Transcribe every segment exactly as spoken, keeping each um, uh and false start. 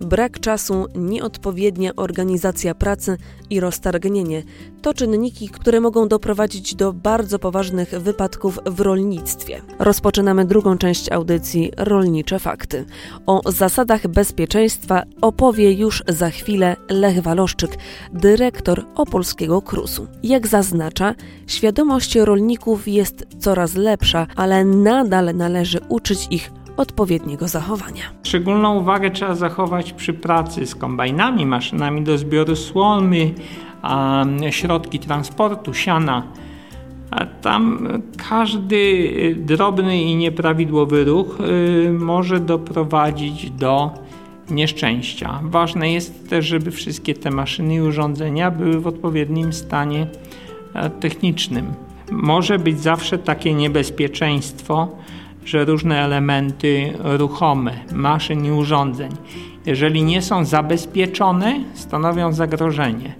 Brak czasu, nieodpowiednia organizacja pracy i roztargnienie to czynniki, które mogą doprowadzić do bardzo poważnych wypadków w rolnictwie. Rozpoczynamy drugą część audycji Rolnicze Fakty. O zasadach bezpieczeństwa opowie już za chwilę Lech Waloszczyk, dyrektor opolskiego krusu. Jak zaznacza, świadomość rolników jest coraz lepsza, ale nadal należy uczyć ich odpowiedniego zachowania. Szczególną uwagę trzeba zachować przy pracy z kombajnami, maszynami do zbioru słomy, a środki transportu, siana. A tam każdy drobny i nieprawidłowy ruch y, może doprowadzić do nieszczęścia. Ważne jest też, żeby wszystkie te maszyny i urządzenia były w odpowiednim stanie technicznym. Może być zawsze takie niebezpieczeństwo, że różne elementy ruchome, maszyn i urządzeń, jeżeli nie są zabezpieczone, stanowią zagrożenie.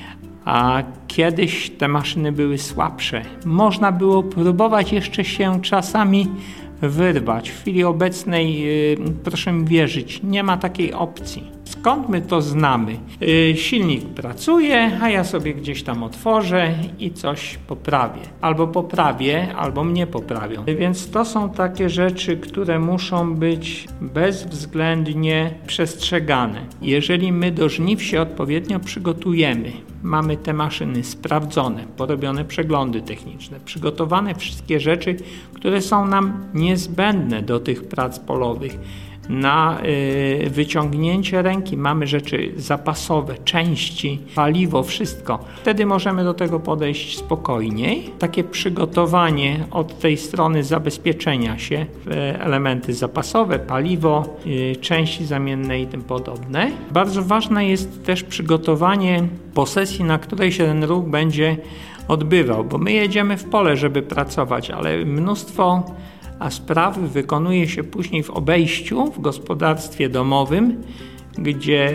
A kiedyś te maszyny były słabsze. Można było próbować jeszcze się czasami wyrwać. W chwili obecnej, proszę mi wierzyć, nie ma takiej opcji. Skąd my to znamy? Silnik pracuje, a ja sobie gdzieś tam otworzę i coś poprawię. Albo poprawię, albo mnie poprawią. Więc to są takie rzeczy, które muszą być bezwzględnie przestrzegane. Jeżeli my do żniw się odpowiednio przygotujemy, mamy te maszyny sprawdzone, porobione przeglądy techniczne, przygotowane wszystkie rzeczy, które są nam niezbędne do tych prac polowych. Na y, wyciągnięcie ręki mamy rzeczy zapasowe, części, paliwo, wszystko. Wtedy możemy do tego podejść spokojniej. Takie przygotowanie od tej strony zabezpieczenia się, y, elementy zapasowe, paliwo, y, części zamienne i tym podobne. Bardzo ważne jest też przygotowanie posesji, na której się ten ruch będzie odbywał, bo my jedziemy w pole, żeby pracować, ale mnóstwo a sprawy wykonuje się później w obejściu, w gospodarstwie domowym, gdzie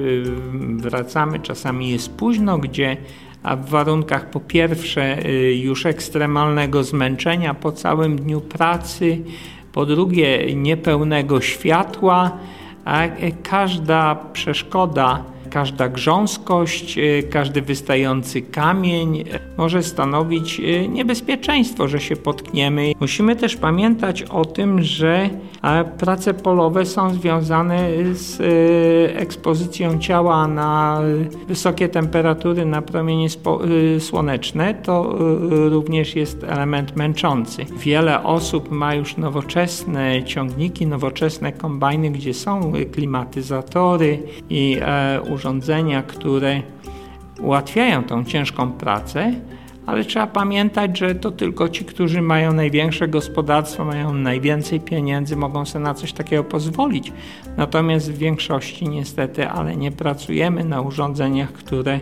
wracamy, czasami jest późno, gdzie a w warunkach po pierwsze już ekstremalnego zmęczenia po całym dniu pracy, po drugie niepełnego światła, a każda przeszkoda, każda grząskość, każdy wystający kamień może stanowić niebezpieczeństwo, że się potkniemy. Musimy też pamiętać o tym, że prace polowe są związane z ekspozycją ciała na wysokie temperatury, na promienie słoneczne. To również jest element męczący. Wiele osób ma już nowoczesne ciągniki, nowoczesne kombajny, gdzie są klimatyzatory i urządzenia, które ułatwiają tą ciężką pracę, ale trzeba pamiętać, że to tylko ci, którzy mają największe gospodarstwo, mają najwięcej pieniędzy, mogą sobie na coś takiego pozwolić. Natomiast w większości niestety, ale nie pracujemy na urządzeniach, które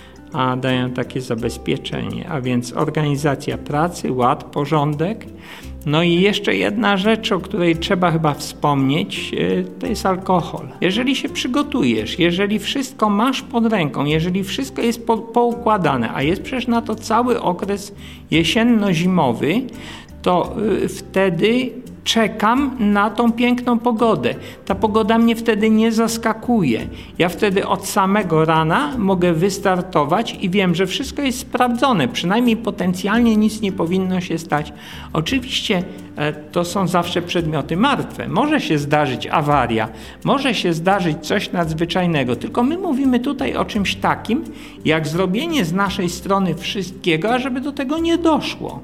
a, dają takie zabezpieczenie, a więc organizacja pracy, ład, porządek. No i jeszcze jedna rzecz, o której trzeba chyba wspomnieć, to jest alkohol. Jeżeli się przygotujesz, jeżeli wszystko masz pod ręką, jeżeli wszystko jest po, poukładane, a jest przecież na to cały okres jesienno-zimowy, to y, wtedy czekam na tą piękną pogodę. Ta pogoda mnie wtedy nie zaskakuje. Ja wtedy od samego rana mogę wystartować i wiem, że wszystko jest sprawdzone. Przynajmniej potencjalnie nic nie powinno się stać. Oczywiście e, to są zawsze przedmioty martwe. Może się zdarzyć awaria, może się zdarzyć coś nadzwyczajnego. Tylko my mówimy tutaj o czymś takim, jak zrobienie z naszej strony wszystkiego, ażeby do tego nie doszło.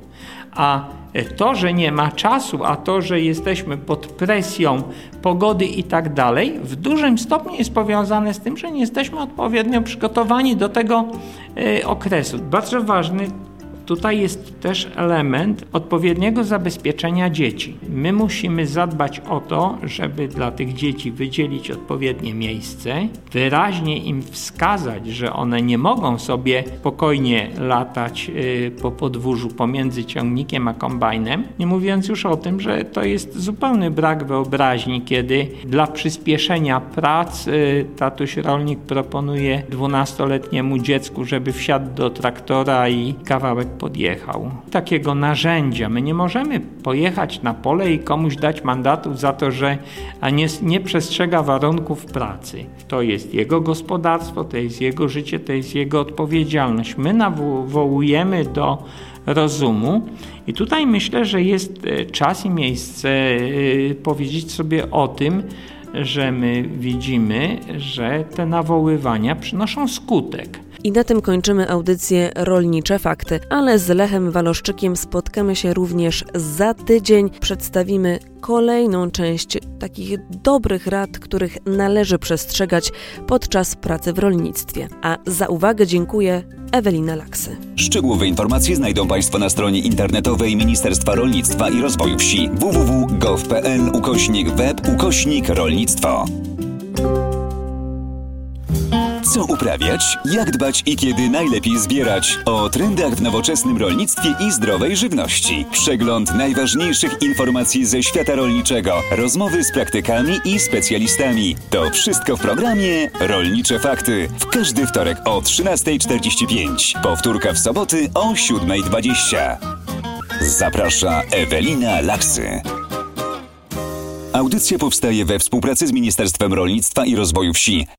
A to, że nie ma czasu, a to, że jesteśmy pod presją pogody i tak dalej, w dużym stopniu jest powiązane z tym, że nie jesteśmy odpowiednio przygotowani do tego y, okresu. Bardzo ważny tutaj jest też element odpowiedniego zabezpieczenia dzieci. My musimy zadbać o to, żeby dla tych dzieci wydzielić odpowiednie miejsce, wyraźnie im wskazać, że one nie mogą sobie spokojnie latać y, po podwórzu pomiędzy ciągnikiem a kombajnem, nie mówiąc już o tym, że to jest zupełny brak wyobraźni, kiedy dla przyspieszenia prac y, tatuś rolnik proponuje dwunastoletniemu dziecku, żeby wsiadł do traktora i kawałek podjechał. Takiego narzędzia. My nie możemy pojechać na pole i komuś dać mandatów za to, że nie, nie przestrzega warunków pracy. To jest jego gospodarstwo, to jest jego życie, to jest jego odpowiedzialność. My nawołujemy do rozumu i tutaj myślę, że jest czas i miejsce powiedzieć sobie o tym, że my widzimy, że te nawoływania przynoszą skutek. I na tym kończymy audycję Rolnicze Fakty, ale z Lechem Waloszczykiem spotkamy się również za tydzień. Przedstawimy kolejną część takich dobrych rad, których należy przestrzegać podczas pracy w rolnictwie. A za uwagę dziękuję, Ewelina Laksy. Szczegółowe informacje znajdą Państwo na stronie internetowej Ministerstwa Rolnictwa i Rozwoju Wsi w w w kropka gov kropka p l ukośnik web ukośnik rolnictwo. Co uprawiać, jak dbać i kiedy najlepiej zbierać? O trendach w nowoczesnym rolnictwie i zdrowej żywności. Przegląd najważniejszych informacji ze świata rolniczego. Rozmowy z praktykami i specjalistami. To wszystko w programie Rolnicze Fakty. W każdy wtorek o trzynasta czterdzieści pięć. Powtórka w soboty o siódma dwadzieścia. Zaprasza Ewelina Laksy. Audycja powstaje we współpracy z Ministerstwem Rolnictwa i Rozwoju Wsi.